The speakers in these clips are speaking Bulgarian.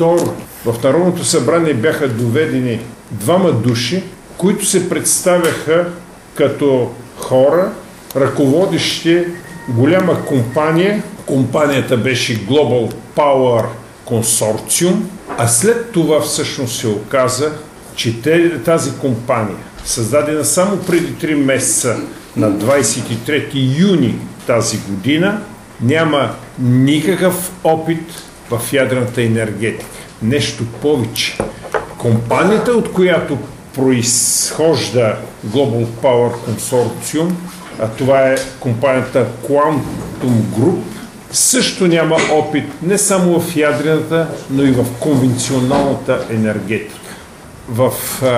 Второ, в Народното събрание бяха доведени двама души, които се представяха като хора, ръководещи голяма компания. Компанията беше Global Power Consortium, а след това всъщност се оказа, че тази компания, създадена само преди 3 месеца на 23 юни тази година, няма никакъв опит в ядрената енергетика. Нещо повече. Компанията, от която произхожда Global Power Consortium, а това е компанията Quantum Group, също няма опит не само в ядрената, но и в конвенционалната енергетика. В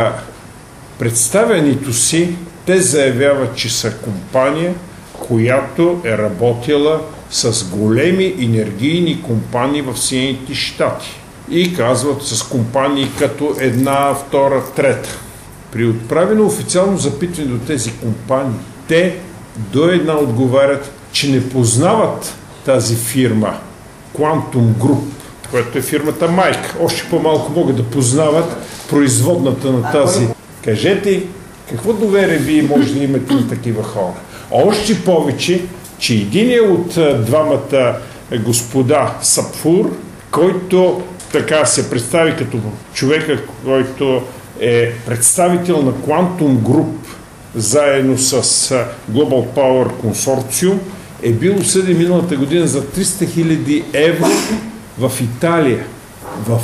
представянето си те заявяват, че са компания, която е работила с големи енергийни компании в Съединените щати. И казват с компании като една, втора, трета. При отправено официално запитване до тези компании, те до една отговарят, че не познават тази фирма Quantum Group, която е фирмата майка. Още по-малко могат да познават производната на тази. Кажете, какво доверие вие може да имате на такива хора? Още повече, че единият от двамата господа Сапфур, който така се представи като човека, който е представител на Quantum Group, заедно с Global Power Consortium, е бил осъден миналата година за 300 000 евро в Италия, в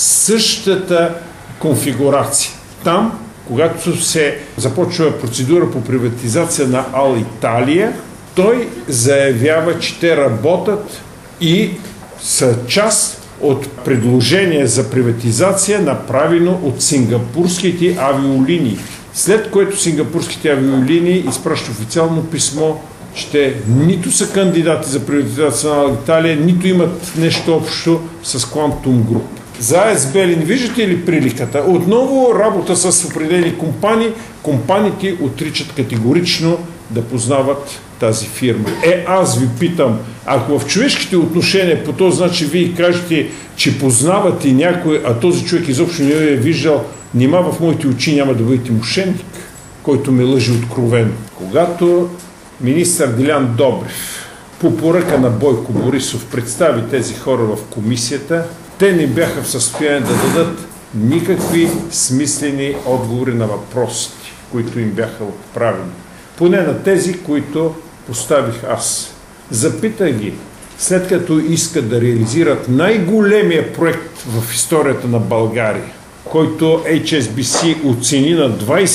същата конфигурация. Там, когато се започва процедура по приватизация на Алиталия, той заявява, че те работят и са част от предложение за приватизация, направено от сингапурските авиолинии. След което сингапурските авиолинии изпращат официално писмо, че те нито са кандидати за приватизация на Италия, нито имат нещо общо с Quantum Group. За АЕЦ Белене, виждате ли приликата? Отново работа с определени компании. Компаниите отричат категорично да познават тази фирма. Аз ви питам, ако в човешките отношения по този начин вие кажете, че познавате някой, а този човек изобщо не е виждал, нима в моите очи няма да бъдете мошенник, който ме лъжи откровено. Когато министър Делян Добрев по поръка на Бойко Борисов представи тези хора в комисията, те не бяха в състояние да дадат никакви смислени отговори на въпросите, които им бяха отправени. Поне на тези, които поставих аз. Запитах ги, след като искат да реализират най-големия проект в историята на България, който HSBC оцени на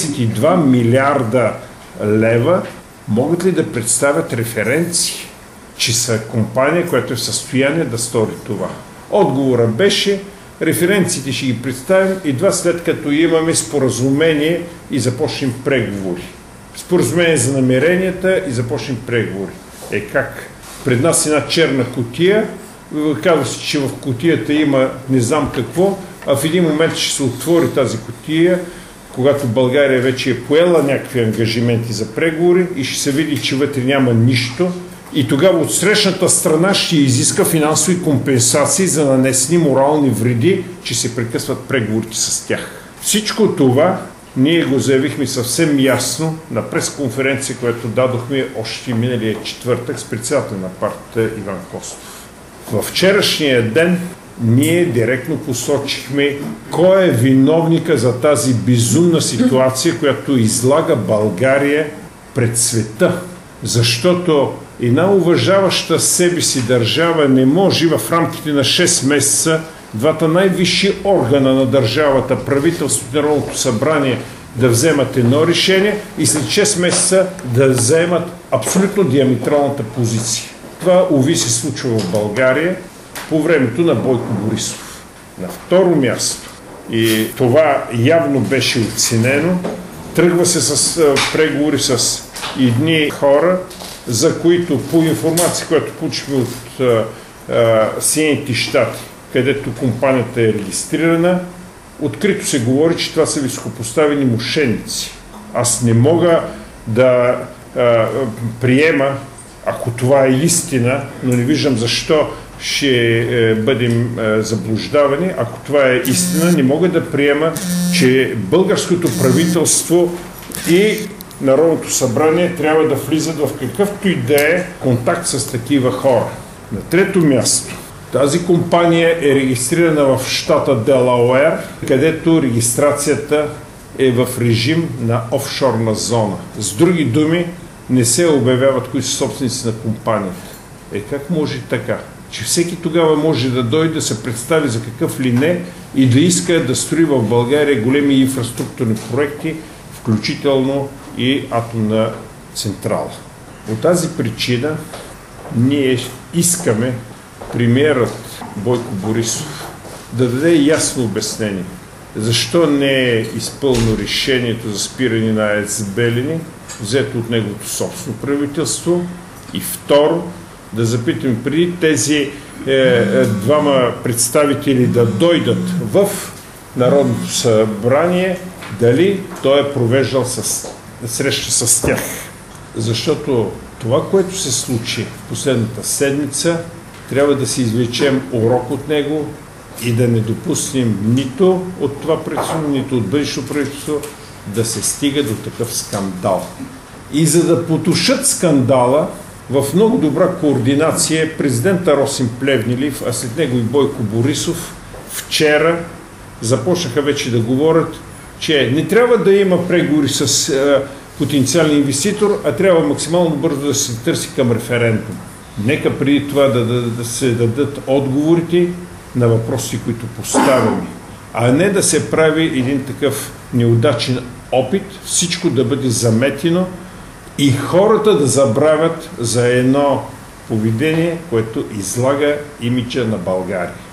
22 милиарда лева, могат ли да представят референции, че са компания, която е в състояние да стори това? Отговора беше, референциите ще ги представим едва след като имаме споразумение и започнем преговори. Споразумение за намеренията и започнем преговори. Как? Пред нас една черна кутия, казва се, че в кутията има не знам какво, а в един момент ще се отвори тази кутия, когато България вече е поела някакви ангажименти за преговори и ще се види, че вътре няма нищо. И тогава от срещната страна ще изиска финансови компенсации за нанесени морални вреди, че се прекъсват преговорите с тях. Всичко това ние го заявихме съвсем ясно на пресконференция, която дадохме още миналия четвъртък с председател на партията Иван Костов. Във вчерашния ден ние директно посочихме кой е виновника за тази безумна ситуация, която излага България пред света. Защото една уважаваща себе си държава не може в рамките на 6 месеца двата най-висши органа на държавата, правителството и Народното събрание, да вземат едно решение и след 6 месеца да вземат абсолютно диаметралната позиция. Това, уви, се случва в България по времето на Бойко Борисов. На второ място, и това явно беше оценено, тръгва се с преговори с едни хора, за които по информация, която получихме от Съединените щати, където компанията е регистрирана, открито се говори, че това са високопоставени мошеници. Аз не мога да приема, ако това е истина, но не виждам защо ще бъдем заблуждавани. Ако това е истина, не мога да приема, че българското правителство и Народното събрание трябва да влизат в какъвто и да е контакт с такива хора. На трето място, тази компания е регистрирана в щата Делауер, където регистрацията е в режим на офшорна зона. С други думи, не се обявяват кои са собственици на компанията. Как може така? Че всеки тогава може да дойде, да се представи за какъв ли не и да иска да строи в България големи инфраструктурни проекти, включително и атомна централа. От тази причина ние искаме премиерът Бойко Борисов да даде ясно обяснение защо не е изпълнено решението за спиране на АЕЦ Белене, взето от неговото собствено правителство, и второ, да запитаме преди тези двама представители да дойдат в Народното събрание, дали той е провеждал среща с тях. Защото това, което се случи в последната седмица, трябва да си извлечем урок от него и да не допуснем нито от това правителство, нито от бъдещото правителство да се стига до такъв скандал. И за да потушат скандала, в много добра координация президента Росен Плевнелиев, а след него и Бойко Борисов, вчера започнаха вече да говорят, че не трябва да има преговори с потенциален инвеститор, а трябва максимално бързо да се търси към референдум. Нека преди това да се дадат отговорите на въпроси, които поставяме, а не да се прави един такъв неудачен опит, всичко да бъде заметено и хората да забравят за едно поведение, което излага имиджа на България.